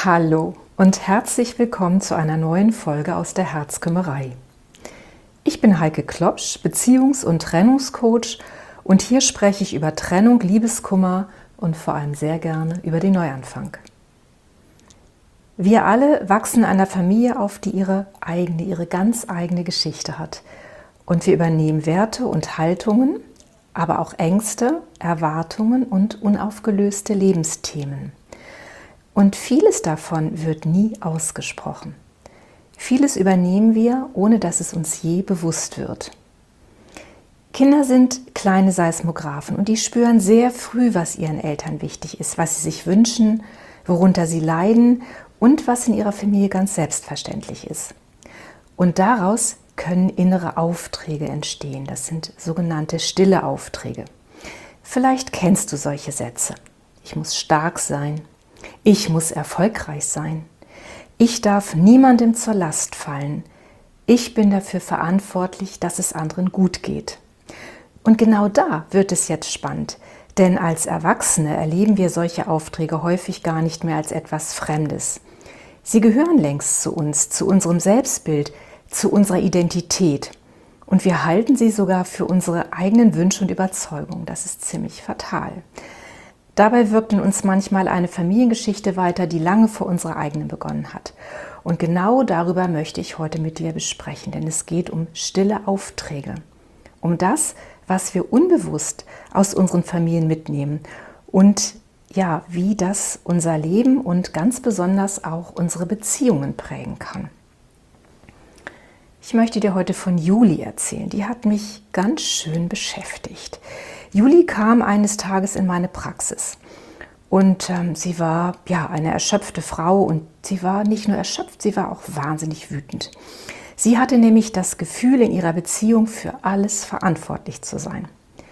Hallo und herzlich willkommen zu einer neuen Folge aus der Herzkümmerei. Ich bin Heike Klopsch, Beziehungs- und Trennungscoach und hier spreche ich über Trennung, Liebeskummer und vor allem sehr gerne über den Neuanfang. Wir alle wachsen in einer Familie auf, die ihre ganz eigene Geschichte hat. Und wir übernehmen Werte und Haltungen, aber auch Ängste, Erwartungen und unaufgelöste Lebensthemen. Und vieles davon wird nie ausgesprochen. Vieles übernehmen wir, ohne dass es uns je bewusst wird. Kinder sind kleine Seismographen und die spüren sehr früh, was ihren Eltern wichtig ist, was sie sich wünschen, worunter sie leiden und was in ihrer Familie ganz selbstverständlich ist. Und daraus können innere Aufträge entstehen. Das sind sogenannte stille Aufträge. Vielleicht kennst du solche Sätze. Ich muss stark sein. Ich muss erfolgreich sein. Ich darf niemandem zur Last fallen. Ich bin dafür verantwortlich, dass es anderen gut geht. Und genau da wird es jetzt spannend, denn als Erwachsene erleben wir solche Aufträge häufig gar nicht mehr als etwas Fremdes. Sie gehören längst zu uns, zu unserem Selbstbild, zu unserer Identität. Und wir halten sie sogar für unsere eigenen Wünsche und Überzeugungen. Das ist ziemlich fatal. Dabei wirkt in uns manchmal eine Familiengeschichte weiter, die lange vor unserer eigenen begonnen hat. Und genau darüber möchte ich heute mit dir besprechen, denn es geht um stille Aufträge. Um das, was wir unbewusst aus unseren Familien mitnehmen und ja, wie das unser Leben und ganz besonders auch unsere Beziehungen prägen kann. Ich möchte dir heute von Juli erzählen. Die hat mich ganz schön beschäftigt. Juli kam eines Tages in meine Praxis und sie war eine erschöpfte Frau und sie war nicht nur erschöpft, sie war auch wahnsinnig wütend. Sie hatte nämlich das Gefühl, in ihrer Beziehung für alles verantwortlich zu sein.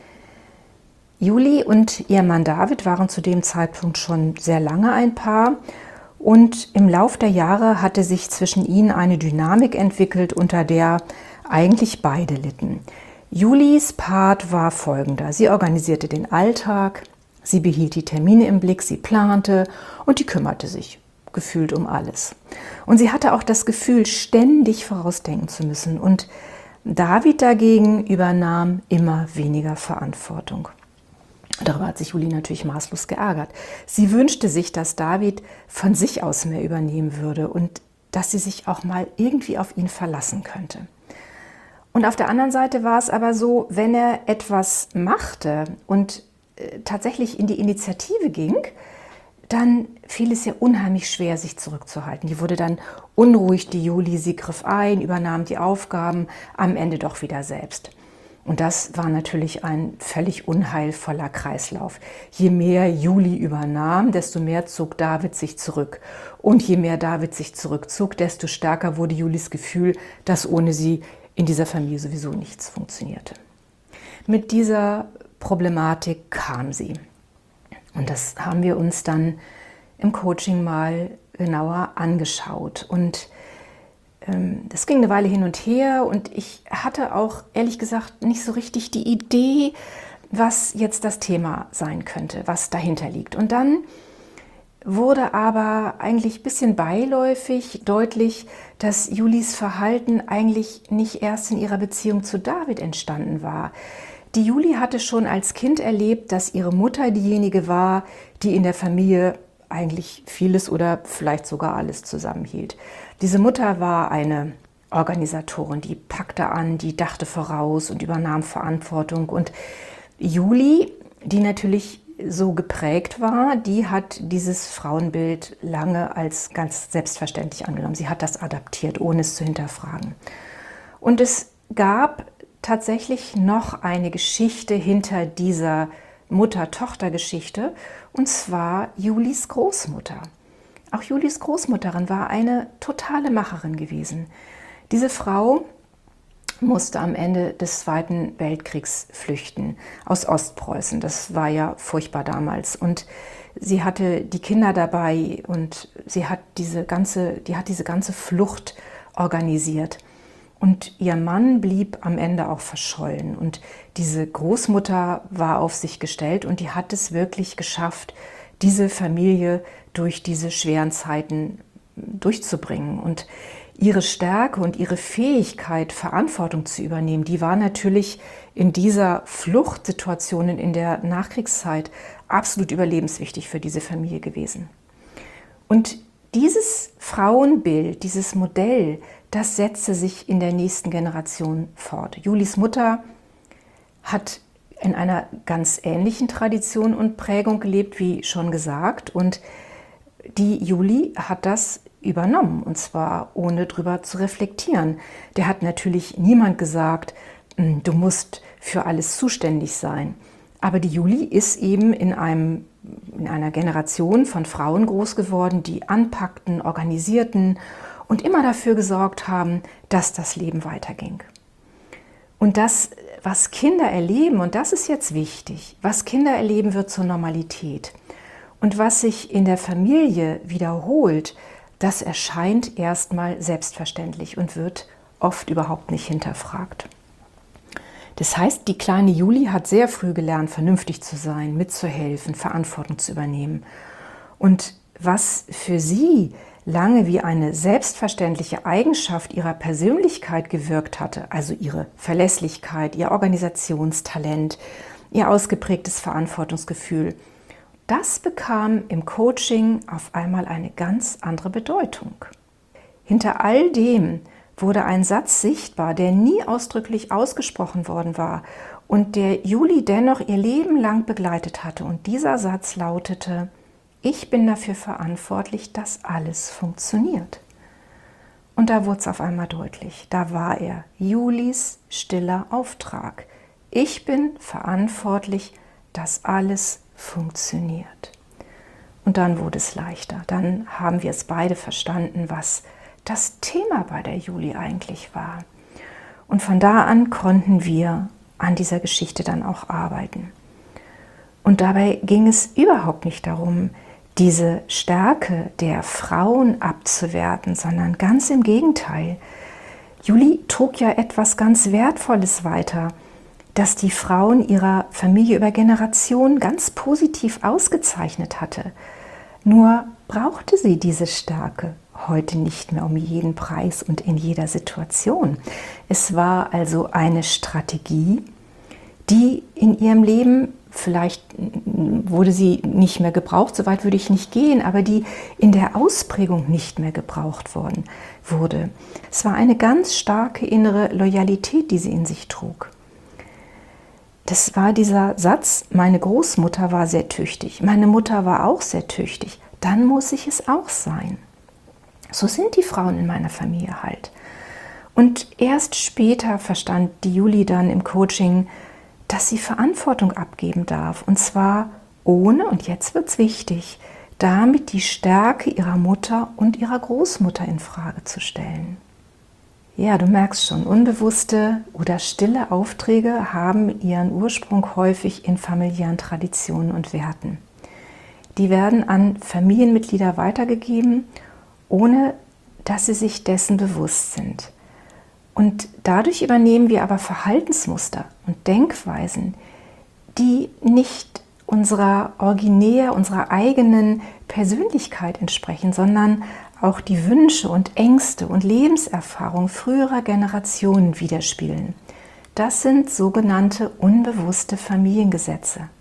Juli und ihr Mann David waren zu dem Zeitpunkt schon sehr lange ein Paar und im Lauf der Jahre hatte sich zwischen ihnen eine Dynamik entwickelt, unter der eigentlich beide litten. Julis Part war folgender: Sie organisierte den Alltag, sie behielt die Termine im Blick, sie plante und die kümmerte sich gefühlt um alles. Und sie hatte auch das Gefühl, ständig vorausdenken zu müssen. Und David dagegen übernahm immer weniger Verantwortung. Darüber hat sich Juli natürlich maßlos geärgert. Sie wünschte sich, dass David von sich aus mehr übernehmen würde und dass sie sich auch mal irgendwie auf ihn verlassen könnte. Und auf der anderen Seite war es aber so, wenn er etwas machte und tatsächlich in die Initiative ging, dann fiel es ihr unheimlich schwer, sich zurückzuhalten. Die wurde dann unruhig, die Juli, sie griff ein, übernahm die Aufgaben, am Ende doch wieder selbst. Und das war natürlich ein völlig unheilvoller Kreislauf. Je mehr Juli übernahm, desto mehr zog David sich zurück. Und je mehr David sich zurückzog, desto stärker wurde Julis Gefühl, dass ohne sie in dieser Familie sowieso nichts funktionierte. Mit dieser Problematik kam sie. Und das haben wir uns dann im Coaching mal genauer angeschaut. Und das ging eine Weile hin und her und ich hatte auch ehrlich gesagt nicht so richtig die Idee, was jetzt das Thema sein könnte, was dahinter liegt. Und dann wurde aber eigentlich ein bisschen beiläufig deutlich, dass Julis Verhalten eigentlich nicht erst in ihrer Beziehung zu David entstanden war. Die Juli hatte schon als Kind erlebt, dass ihre Mutter diejenige war, die in der Familie eigentlich vieles oder vielleicht sogar alles zusammenhielt. Diese Mutter war eine Organisatorin, die packte an, die dachte voraus und übernahm Verantwortung. Und Juli, die natürlich so geprägt war, die hat dieses Frauenbild lange als ganz selbstverständlich angenommen. Sie hat das adaptiert, ohne es zu hinterfragen. Und es gab tatsächlich noch eine Geschichte hinter dieser Mutter-Tochter-Geschichte, und zwar Julis Großmutter. Auch Julis Großmutterin war eine totale Macherin gewesen. Diese Frau musste am Ende des Zweiten Weltkriegs flüchten aus Ostpreußen. Das war ja furchtbar damals. Und sie hatte die Kinder dabei und die hat diese ganze Flucht organisiert. Und ihr Mann blieb am Ende auch verschollen. Und diese Großmutter war auf sich gestellt und die hat es wirklich geschafft, diese Familie durch diese schweren Zeiten durchzubringen. Und ihre Stärke und ihre Fähigkeit, Verantwortung zu übernehmen, die war natürlich in dieser Fluchtsituation in der Nachkriegszeit absolut überlebenswichtig für diese Familie gewesen. Und dieses Frauenbild, dieses Modell, das setzte sich in der nächsten Generation fort. Julis Mutter hat in einer ganz ähnlichen Tradition und Prägung gelebt, wie schon gesagt. Und die Juli hat das übernommen, und zwar ohne drüber zu reflektieren. Der hat natürlich niemand gesagt, du musst für alles zuständig sein. Aber die Juli ist eben in einer Generation von Frauen groß geworden, die anpackten, organisierten und immer dafür gesorgt haben, dass das Leben weiterging. Und das, was Kinder erleben, und das ist jetzt wichtig, was Kinder erleben, wird zur Normalität. Und was sich in der Familie wiederholt, das erscheint erstmal selbstverständlich und wird oft überhaupt nicht hinterfragt. Das heißt, die kleine Juli hat sehr früh gelernt, vernünftig zu sein, mitzuhelfen, Verantwortung zu übernehmen. Und was für sie lange wie eine selbstverständliche Eigenschaft ihrer Persönlichkeit gewirkt hatte, also ihre Verlässlichkeit, ihr Organisationstalent, ihr ausgeprägtes Verantwortungsgefühl, das bekam im Coaching auf einmal eine ganz andere Bedeutung. Hinter all dem wurde ein Satz sichtbar, der nie ausdrücklich ausgesprochen worden war und der Juli dennoch ihr Leben lang begleitet hatte. Und dieser Satz lautete: Ich bin dafür verantwortlich, dass alles funktioniert. Und da wurde es auf einmal deutlich. Da war er, Julis stiller Auftrag. Ich bin verantwortlich, dass alles funktioniert. Und dann wurde es leichter. Dann haben wir es beide verstanden, was das Thema bei der Juli eigentlich war. Und von da an konnten wir an dieser Geschichte dann auch arbeiten. Und dabei ging es überhaupt nicht darum, diese Stärke der Frauen abzuwerten, sondern ganz im Gegenteil. Juli trug ja etwas ganz Wertvolles weiter, das die Frauen ihrer Familie über Generationen ganz positiv ausgezeichnet hatte. Nur brauchte sie diese Stärke heute nicht mehr um jeden Preis und in jeder Situation. Es war also eine Strategie, die in ihrem Leben, vielleicht wurde sie nicht mehr gebraucht, so weit würde ich nicht gehen, aber die in der Ausprägung nicht mehr gebraucht wurde. Es war eine ganz starke innere Loyalität, die sie in sich trug. Das war dieser Satz: Meine Großmutter war sehr tüchtig, meine Mutter war auch sehr tüchtig, dann muss ich es auch sein. So sind die Frauen in meiner Familie halt. Und erst später verstand die Juli dann im Coaching, dass sie Verantwortung abgeben darf. Und zwar ohne, und jetzt wird es wichtig, damit die Stärke ihrer Mutter und ihrer Großmutter in Frage zu stellen. Ja, du merkst schon, unbewusste oder stille Aufträge haben ihren Ursprung häufig in familiären Traditionen und Werten. Die werden an Familienmitglieder weitergegeben, ohne dass sie sich dessen bewusst sind. Und dadurch übernehmen wir aber Verhaltensmuster und Denkweisen, die nicht unserer eigenen Persönlichkeit entsprechen, sondern auch die Wünsche und Ängste und Lebenserfahrung früherer Generationen widerspiegeln. Das sind sogenannte unbewusste Familiengesetze.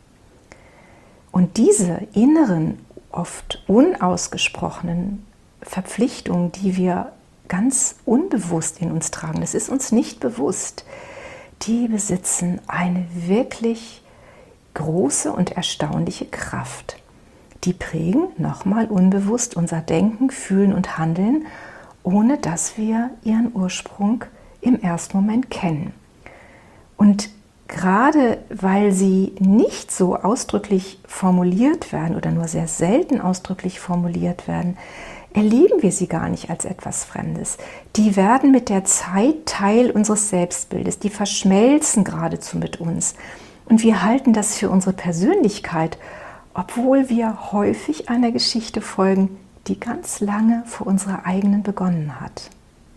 Und diese inneren, oft unausgesprochenen Verpflichtungen, die wir ganz unbewusst in uns tragen, das ist uns nicht bewusst, die besitzen eine wirklich große und erstaunliche Kraft. Die prägen nochmal unbewusst unser Denken, Fühlen und Handeln, ohne dass wir ihren Ursprung im ersten Moment kennen. Und gerade weil sie nicht so ausdrücklich formuliert werden oder nur sehr selten ausdrücklich formuliert werden, erleben wir sie gar nicht als etwas Fremdes. Die werden mit der Zeit Teil unseres Selbstbildes, die verschmelzen geradezu mit uns. Und wir halten das für unsere Persönlichkeit, obwohl wir häufig einer Geschichte folgen, die ganz lange vor unserer eigenen begonnen hat.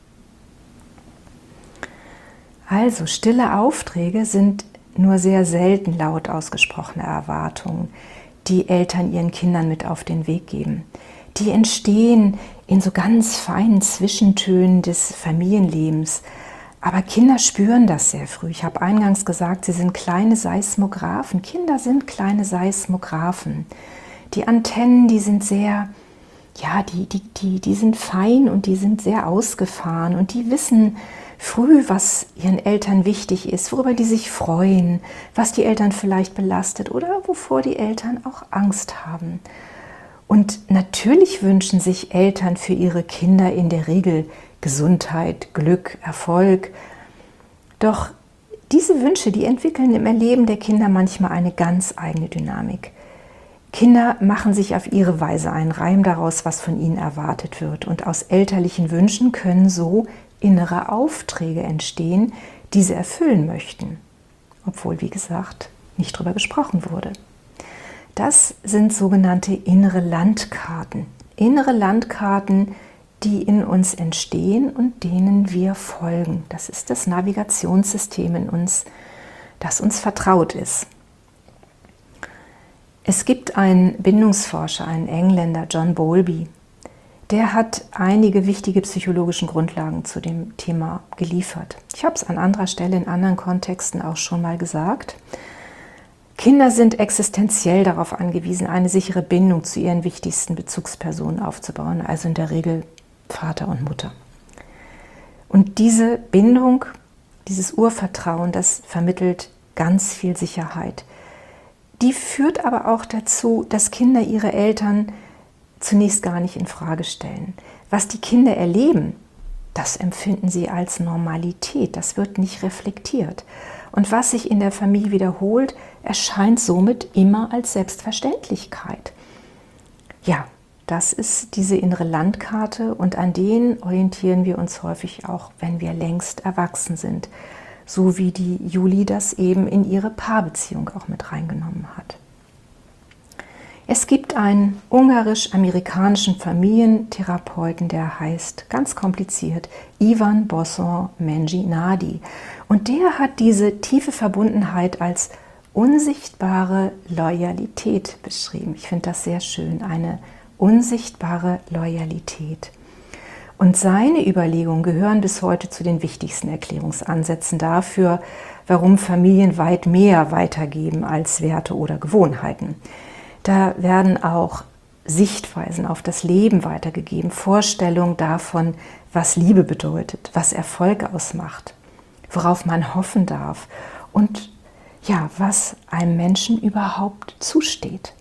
Also, stille Aufträge sind nur sehr selten laut ausgesprochene Erwartungen, die Eltern ihren Kindern mit auf den Weg geben. Die entstehen in so ganz feinen Zwischentönen des Familienlebens. Aber Kinder spüren das sehr früh. Ich habe eingangs gesagt, sie sind kleine Seismographen. Kinder sind kleine Seismographen. Die Antennen, die sind sehr, ja, die sind fein und die sind sehr ausgefahren. Und die wissen früh, was ihren Eltern wichtig ist, worüber die sich freuen, was die Eltern vielleicht belastet oder wovor die Eltern auch Angst haben. Und natürlich wünschen sich Eltern für ihre Kinder in der Regel Gesundheit, Glück, Erfolg. Doch diese Wünsche, die entwickeln im Erleben der Kinder manchmal eine ganz eigene Dynamik. Kinder machen sich auf ihre Weise einen Reim daraus, was von ihnen erwartet wird. Und aus elterlichen Wünschen können so innere Aufträge entstehen, die sie erfüllen möchten. Obwohl, wie gesagt, nicht darüber gesprochen wurde. Das sind sogenannte innere Landkarten. Innere Landkarten, die in uns entstehen und denen wir folgen. Das ist das Navigationssystem in uns, das uns vertraut ist. Es gibt einen Bindungsforscher, einen Engländer, John Bowlby, der hat einige wichtige psychologische Grundlagen zu dem Thema geliefert. Ich habe es an anderer Stelle in anderen Kontexten auch schon mal gesagt. Kinder sind existenziell darauf angewiesen, eine sichere Bindung zu ihren wichtigsten Bezugspersonen aufzubauen, also in der Regel Vater und Mutter. Und diese Bindung, dieses Urvertrauen, das vermittelt ganz viel Sicherheit. Die führt aber auch dazu, dass Kinder ihre Eltern zunächst gar nicht in Frage stellen. Was die Kinder erleben, das empfinden sie als Normalität, das wird nicht reflektiert. Und was sich in der Familie wiederholt, erscheint somit immer als Selbstverständlichkeit. Ja, das ist diese innere Landkarte und an denen orientieren wir uns häufig auch, wenn wir längst erwachsen sind. So wie die Julie das eben in ihre Paarbeziehung auch mit reingenommen hat. Es gibt einen ungarisch-amerikanischen Familientherapeuten, der heißt, ganz kompliziert, Ivan Bosson-Menginadi. Und der hat diese tiefe Verbundenheit als unsichtbare Loyalität beschrieben. Ich finde das sehr schön, eine unsichtbare Loyalität. Und seine Überlegungen gehören bis heute zu den wichtigsten Erklärungsansätzen dafür, warum Familien weit mehr weitergeben als Werte oder Gewohnheiten. Da werden auch Sichtweisen auf das Leben weitergegeben, Vorstellungen davon, was Liebe bedeutet, was Erfolg ausmacht, worauf man hoffen darf und ja, was einem Menschen überhaupt zusteht.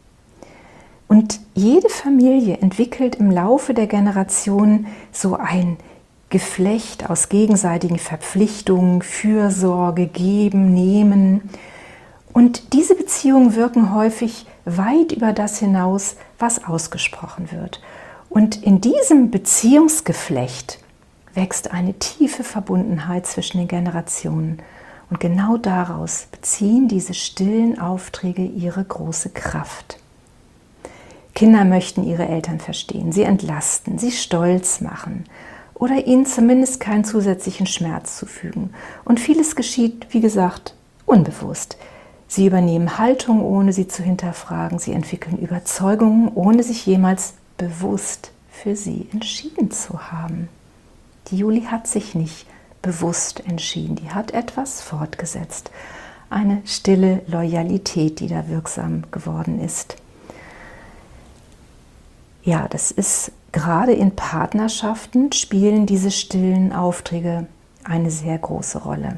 Und jede Familie entwickelt im Laufe der Generationen so ein Geflecht aus gegenseitigen Verpflichtungen, Fürsorge, Geben, Nehmen. Und diese Beziehungen wirken häufig weit über das hinaus, was ausgesprochen wird. Und in diesem Beziehungsgeflecht wächst eine tiefe Verbundenheit zwischen den Generationen. Und genau daraus beziehen diese stillen Aufträge ihre große Kraft. Kinder möchten ihre Eltern verstehen, sie entlasten, sie stolz machen oder ihnen zumindest keinen zusätzlichen Schmerz zufügen. Und vieles geschieht, wie gesagt, unbewusst. Sie übernehmen Haltung, ohne sie zu hinterfragen. Sie entwickeln Überzeugungen, ohne sich jemals bewusst für sie entschieden zu haben. Die Julie hat sich nicht bewusst entschieden. Die hat etwas fortgesetzt. Eine stille Loyalität, die da wirksam geworden ist. Ja, das ist gerade in Partnerschaften spielen diese stillen Aufträge eine sehr große Rolle.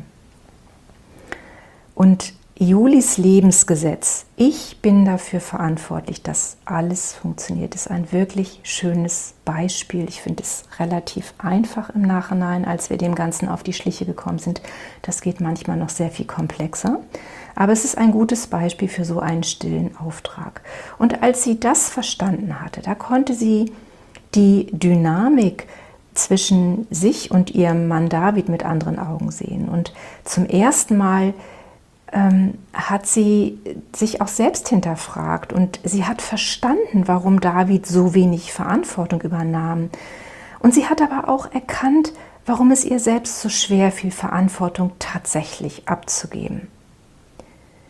Und Julis Lebensgesetz, ich bin dafür verantwortlich, dass alles funktioniert, ist ein wirklich schönes Beispiel. Ich finde es relativ einfach im Nachhinein, als wir dem Ganzen auf die Schliche gekommen sind. Das geht manchmal noch sehr viel komplexer, aber es ist ein gutes Beispiel für so einen stillen Auftrag. Und als sie das verstanden hatte, da konnte sie die Dynamik zwischen sich und ihrem Mann David mit anderen Augen sehen. Und zum ersten Mal hat sie sich auch selbst hinterfragt und sie hat verstanden, warum David so wenig Verantwortung übernahm. Und sie hat aber auch erkannt, warum es ihr selbst so schwer fiel, Verantwortung tatsächlich abzugeben.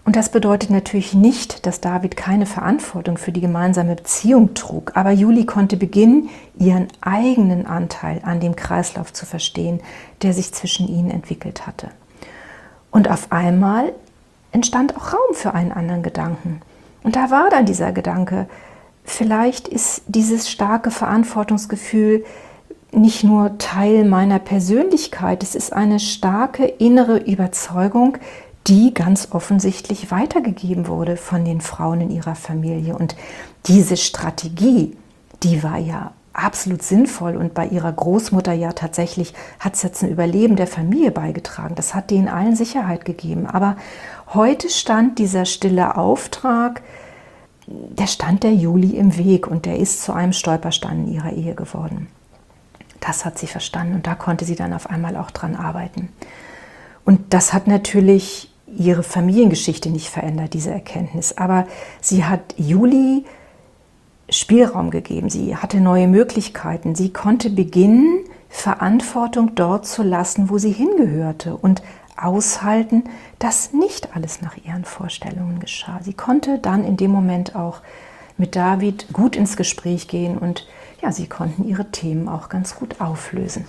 Und das bedeutet natürlich nicht, dass David keine Verantwortung für die gemeinsame Beziehung trug. Aber Juli konnte beginnen, ihren eigenen Anteil an dem Kreislauf zu verstehen, der sich zwischen ihnen entwickelt hatte. Und auf einmal entstand auch Raum für einen anderen Gedanken. Und da war dann dieser Gedanke, vielleicht ist dieses starke Verantwortungsgefühl nicht nur Teil meiner Persönlichkeit, es ist eine starke innere Überzeugung, die ganz offensichtlich weitergegeben wurde von den Frauen in ihrer Familie. Und diese Strategie, die war ja absolut sinnvoll und bei ihrer Großmutter ja tatsächlich hat es jetzt ein Überleben der Familie beigetragen. Das hat denen allen Sicherheit gegeben. Aber heute stand dieser stille Auftrag, der stand der Juli im Weg und der ist zu einem Stolperstein in ihrer Ehe geworden. Das hat sie verstanden und da konnte sie dann auf einmal auch dran arbeiten. Und das hat natürlich ihre Familiengeschichte nicht verändert, diese Erkenntnis. Aber sie hat Juli Spielraum gegeben, sie hatte neue Möglichkeiten. Sie konnte beginnen, Verantwortung dort zu lassen, wo sie hingehörte und aushalten, dass nicht alles nach ihren Vorstellungen geschah. Sie konnte dann in dem Moment auch mit David gut ins Gespräch gehen und ja, sie konnten ihre Themen auch ganz gut auflösen.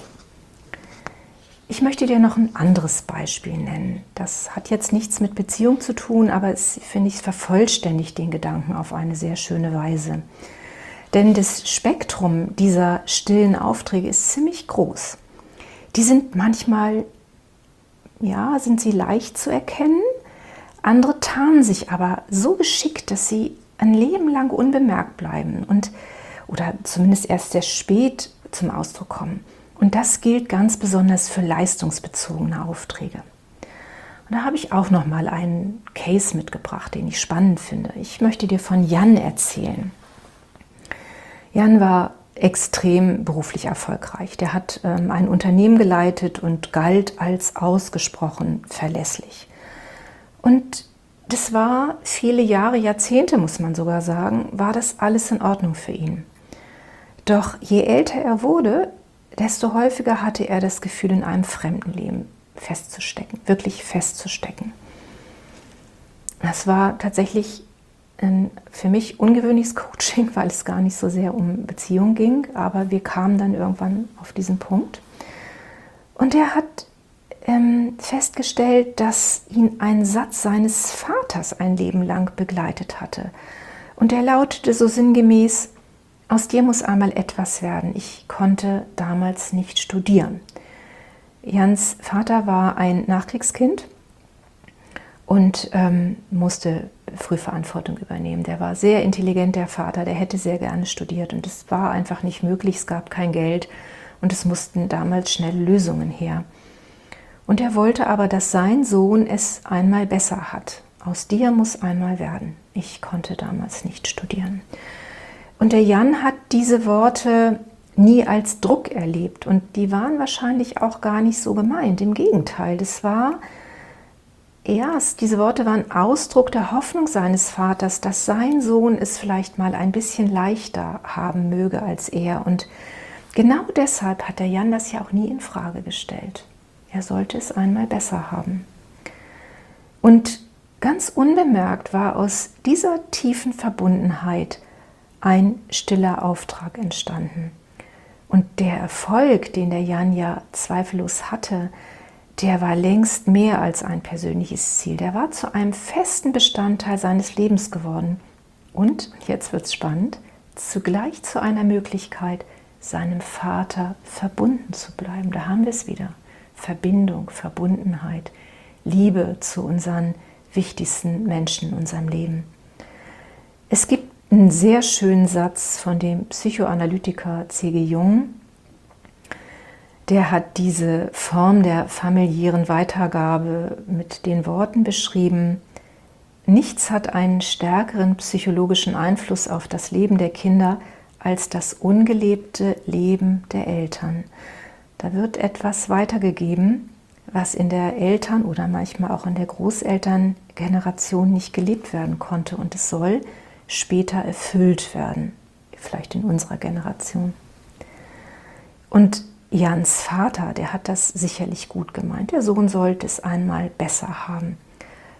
Ich möchte dir noch ein anderes Beispiel nennen. Das hat jetzt nichts mit Beziehung zu tun, aber es, finde ich, vervollständigt den Gedanken auf eine sehr schöne Weise. Denn das Spektrum dieser stillen Aufträge ist ziemlich groß. Die sind manchmal, ja, sind sie leicht zu erkennen, andere tarnen sich aber so geschickt, dass sie ein Leben lang unbemerkt bleiben oder zumindest erst sehr spät zum Ausdruck kommen. Und das gilt ganz besonders für leistungsbezogene Aufträge. Und da habe ich auch noch mal einen Case mitgebracht, den ich spannend finde. Ich möchte dir von Jan erzählen. Jan war extrem beruflich erfolgreich. Der hat ein Unternehmen geleitet und galt als ausgesprochen verlässlich. Und das war viele Jahre, Jahrzehnte muss man sogar sagen, war das alles in Ordnung für ihn. Doch je älter er wurde, desto häufiger hatte er das Gefühl, in einem fremden Leben festzustecken, wirklich festzustecken. Das war tatsächlich ein für mich ungewöhnliches Coaching, weil es gar nicht so sehr um Beziehung ging, aber wir kamen dann irgendwann auf diesen Punkt. Und er hat festgestellt, dass ihn ein Satz seines Vaters ein Leben lang begleitet hatte. Und der lautete so sinngemäß: Aus dir muss einmal etwas werden. Ich konnte damals nicht studieren. Jans Vater war ein Nachkriegskind und musste früh Verantwortung übernehmen. Der war sehr intelligent, der Vater, der hätte sehr gerne studiert und es war einfach nicht möglich, es gab kein Geld und es mussten damals schnell Lösungen her. Und er wollte aber, dass sein Sohn es einmal besser hat. Aus dir muss einmal werden. Ich konnte damals nicht studieren. Und der Jan hat diese Worte nie als Druck erlebt und die waren wahrscheinlich auch gar nicht so gemeint. Im Gegenteil, diese Worte waren Ausdruck der Hoffnung seines Vaters, dass sein Sohn es vielleicht mal ein bisschen leichter haben möge als er. Und genau deshalb hat der Jan das ja auch nie in Frage gestellt. Er sollte es einmal besser haben. Und ganz unbemerkt war aus dieser tiefen Verbundenheit ein stiller Auftrag entstanden. Und der Erfolg, den der Jan ja zweifellos hatte, der war längst mehr als ein persönliches Ziel. Der war zu einem festen Bestandteil seines Lebens geworden. Und, jetzt wird's spannend, zugleich zu einer Möglichkeit, seinem Vater verbunden zu bleiben. Da haben wir es wieder. Verbindung, Verbundenheit, Liebe zu unseren wichtigsten Menschen in unserem Leben. Es gibt einen sehr schönen Satz von dem Psychoanalytiker C.G. Jung. Der hat diese Form der familiären Weitergabe mit den Worten beschrieben: Nichts hat einen stärkeren psychologischen Einfluss auf das Leben der Kinder als das ungelebte Leben der Eltern. Da wird etwas weitergegeben, was in der Eltern- oder manchmal auch in der Großelterngeneration nicht gelebt werden konnte. Und es soll später erfüllt werden, vielleicht in unserer Generation. Und Jans Vater, der hat das sicherlich gut gemeint. Der Sohn sollte es einmal besser haben.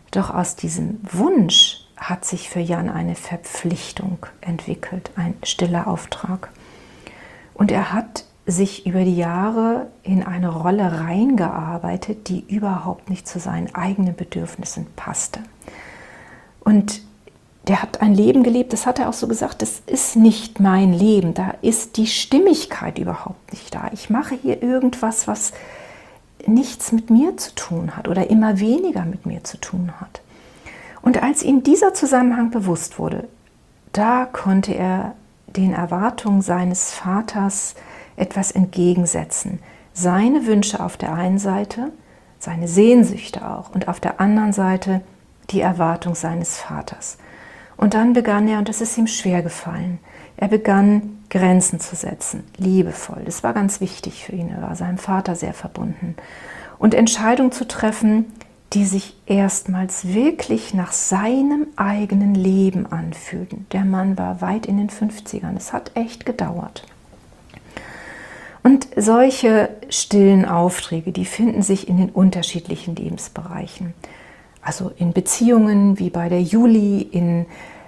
Doch aus diesem Wunsch hat sich für Jan eine Verpflichtung entwickelt, ein stiller Auftrag. Und er hat sich über die Jahre in eine Rolle reingearbeitet, die überhaupt nicht zu seinen eigenen Bedürfnissen passte. Und der hat ein Leben gelebt, das hat er auch so gesagt, das ist nicht mein Leben, da ist die Stimmigkeit überhaupt nicht da. Ich mache hier irgendwas, was nichts mit mir zu tun hat oder immer weniger mit mir zu tun hat. Und als ihm dieser Zusammenhang bewusst wurde, da konnte er den Erwartungen seines Vaters etwas entgegensetzen. Seine Wünsche auf der einen Seite, seine Sehnsüchte auch und auf der anderen Seite die Erwartung seines Vaters. Und dann begann er, und das ist ihm schwer gefallen, er begann Grenzen zu setzen, liebevoll. Das war ganz wichtig für ihn, er war seinem Vater sehr verbunden. Und Entscheidungen zu treffen, die sich erstmals wirklich nach seinem eigenen Leben anfühlten. Der Mann war weit in den 50ern, es hat echt gedauert. Und solche stillen Aufträge, die finden sich in den unterschiedlichen Lebensbereichen. Also in Beziehungen wie bei der Juli, in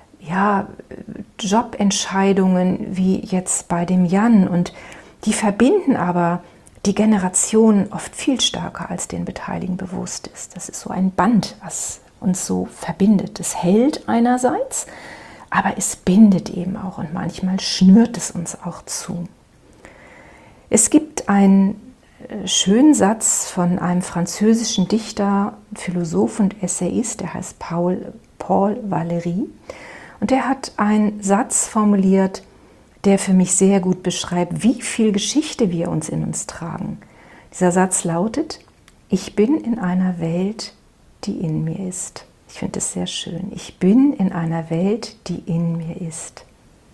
Jobentscheidungen wie jetzt bei dem Jan. Und die verbinden aber die Generationen oft viel stärker, als den Beteiligten bewusst ist. Das ist so ein Band, was uns so verbindet. Es hält einerseits, aber es bindet eben auch und manchmal schnürt es uns auch zu. Es gibt einen schönen Satz von einem französischen Dichter, Philosoph und Essayist, der heißt Paul Valéry. Und der hat einen Satz formuliert, der für mich sehr gut beschreibt, wie viel Geschichte wir uns in uns tragen. Dieser Satz lautet: Ich bin in einer Welt, die in mir ist. Ich finde es sehr schön. Ich bin in einer Welt, die in mir ist.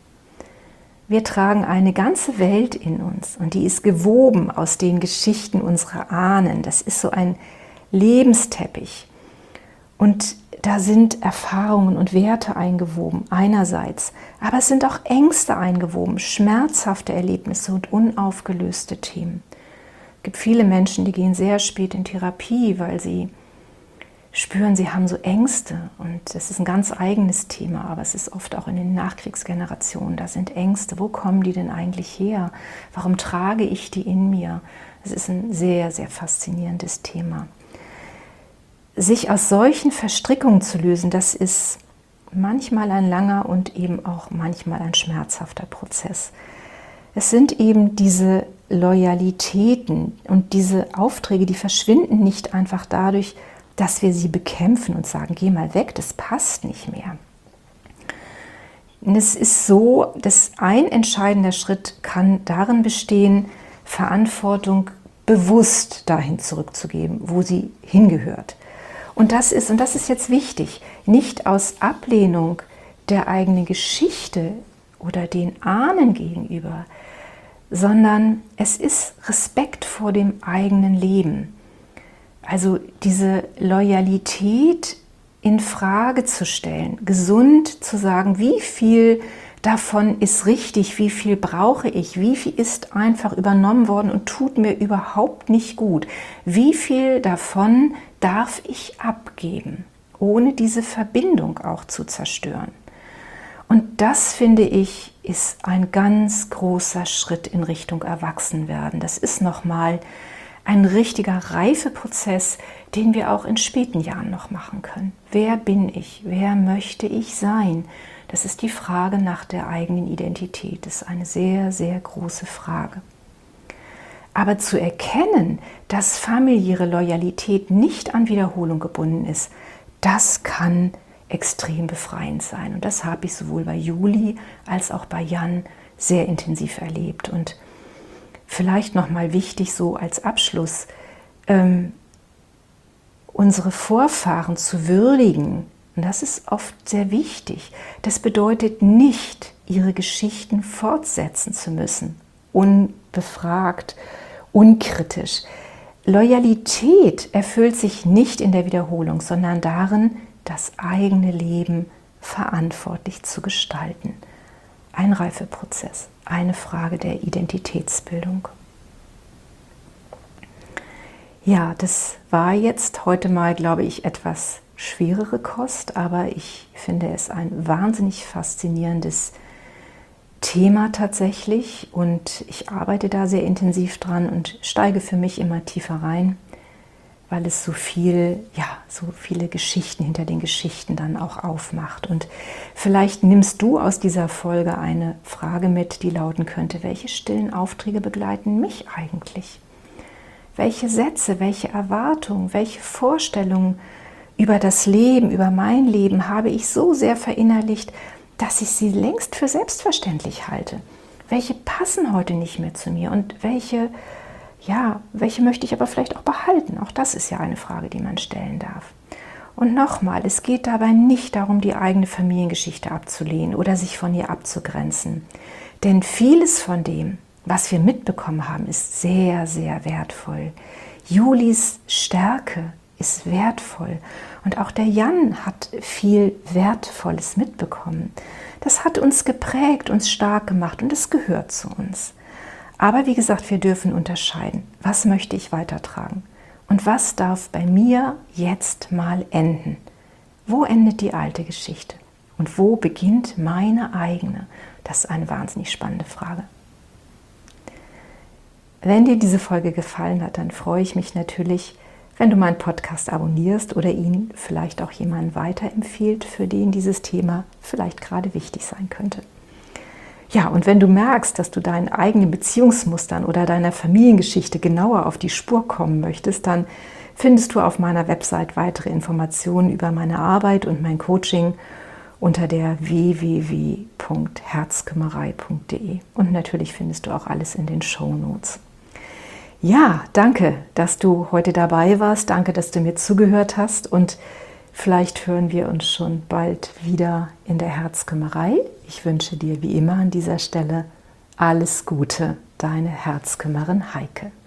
Wir tragen eine ganze Welt in uns und die ist gewoben aus den Geschichten unserer Ahnen. Das ist so ein Lebensteppich. Und da sind Erfahrungen und Werte eingewoben, einerseits. Aber es sind auch Ängste eingewoben, schmerzhafte Erlebnisse und unaufgelöste Themen. Es gibt viele Menschen, die gehen sehr spät in Therapie, weil sie spüren, sie haben so Ängste. Und das ist ein ganz eigenes Thema, aber es ist oft auch in den Nachkriegsgenerationen. Da sind Ängste. Wo kommen die denn eigentlich her? Warum trage ich die in mir? Das ist ein sehr, sehr faszinierendes Thema. Sich aus solchen Verstrickungen zu lösen, das ist manchmal ein langer und eben auch manchmal ein schmerzhafter Prozess. Es sind eben diese Loyalitäten und diese Aufträge, die verschwinden nicht einfach dadurch, dass wir sie bekämpfen und sagen, geh mal weg, das passt nicht mehr. Und es ist so, dass ein entscheidender Schritt kann darin bestehen, Verantwortung bewusst dahin zurückzugeben, wo sie hingehört. Und das ist jetzt wichtig, nicht aus Ablehnung der eigenen Geschichte oder den Ahnen gegenüber, sondern es ist Respekt vor dem eigenen Leben. Also diese Loyalität in Frage zu stellen, gesund zu sagen, wie viel davon ist richtig, wie viel brauche ich, wie viel ist einfach übernommen worden und tut mir überhaupt nicht gut, wie viel davon darf ich abgeben, ohne diese Verbindung auch zu zerstören. Und das, finde ich, ist ein ganz großer Schritt in Richtung Erwachsenwerden. Das ist nochmal ein richtiger Reifeprozess, den wir auch in späten Jahren noch machen können. Wer bin ich? Wer möchte ich sein? Das ist die Frage nach der eigenen Identität. Das ist eine sehr, sehr große Frage. Aber zu erkennen, dass familiäre Loyalität nicht an Wiederholung gebunden ist, das kann extrem befreiend sein. Und das habe ich sowohl bei Juli als auch bei Jan sehr intensiv erlebt. Und vielleicht nochmal wichtig so als Abschluss, unsere Vorfahren zu würdigen, und das ist oft sehr wichtig. Das bedeutet nicht, ihre Geschichten fortsetzen zu müssen, unbefragt, unkritisch. Loyalität erfüllt sich nicht in der Wiederholung, sondern darin, das eigene Leben verantwortlich zu gestalten. Ein Reifeprozess, eine Frage der Identitätsbildung. Ja, das war jetzt heute mal, glaube ich, etwas schwerere Kost, aber ich finde es ein wahnsinnig faszinierendes Thema tatsächlich und ich arbeite da sehr intensiv dran und steige für mich immer tiefer rein, weil es so viele Geschichten hinter den Geschichten dann auch aufmacht. Und vielleicht nimmst du aus dieser Folge eine Frage mit, die lauten könnte: Welche stillen Aufträge begleiten mich eigentlich? Welche Sätze, welche Erwartungen, welche Vorstellungen über das Leben, über mein Leben habe ich so sehr verinnerlicht, dass ich sie längst für selbstverständlich halte? Welche passen heute nicht mehr zu mir und welche möchte ich aber vielleicht auch behalten? Auch das ist ja eine Frage, die man stellen darf. Und nochmal, es geht dabei nicht darum, die eigene Familiengeschichte abzulehnen oder sich von ihr abzugrenzen. Denn vieles von dem, was wir mitbekommen haben, ist sehr, sehr wertvoll. Julis Stärke ist wertvoll. Und auch der Jan hat viel Wertvolles mitbekommen. Das hat uns geprägt, uns stark gemacht und es gehört zu uns. Aber wie gesagt, wir dürfen unterscheiden, was möchte ich weitertragen und was darf bei mir jetzt mal enden. Wo endet die alte Geschichte und wo beginnt meine eigene? Das ist eine wahnsinnig spannende Frage. Wenn dir diese Folge gefallen hat, dann freue ich mich natürlich, wenn du meinen Podcast abonnierst oder ihn vielleicht auch jemandem weiterempfiehlt, für den dieses Thema vielleicht gerade wichtig sein könnte. Ja, und wenn du merkst, dass du deinen eigenen Beziehungsmustern oder deiner Familiengeschichte genauer auf die Spur kommen möchtest, dann findest du auf meiner Website weitere Informationen über meine Arbeit und mein Coaching unter der www.herzkümmerei.de. Und natürlich findest du auch alles in den Shownotes. Ja, danke, dass du heute dabei warst. Danke, dass du mir zugehört hast. Und vielleicht hören wir uns schon bald wieder in der Herzkümmerei. Ich wünsche dir wie immer an dieser Stelle alles Gute. Deine Herzkümmerin Heike.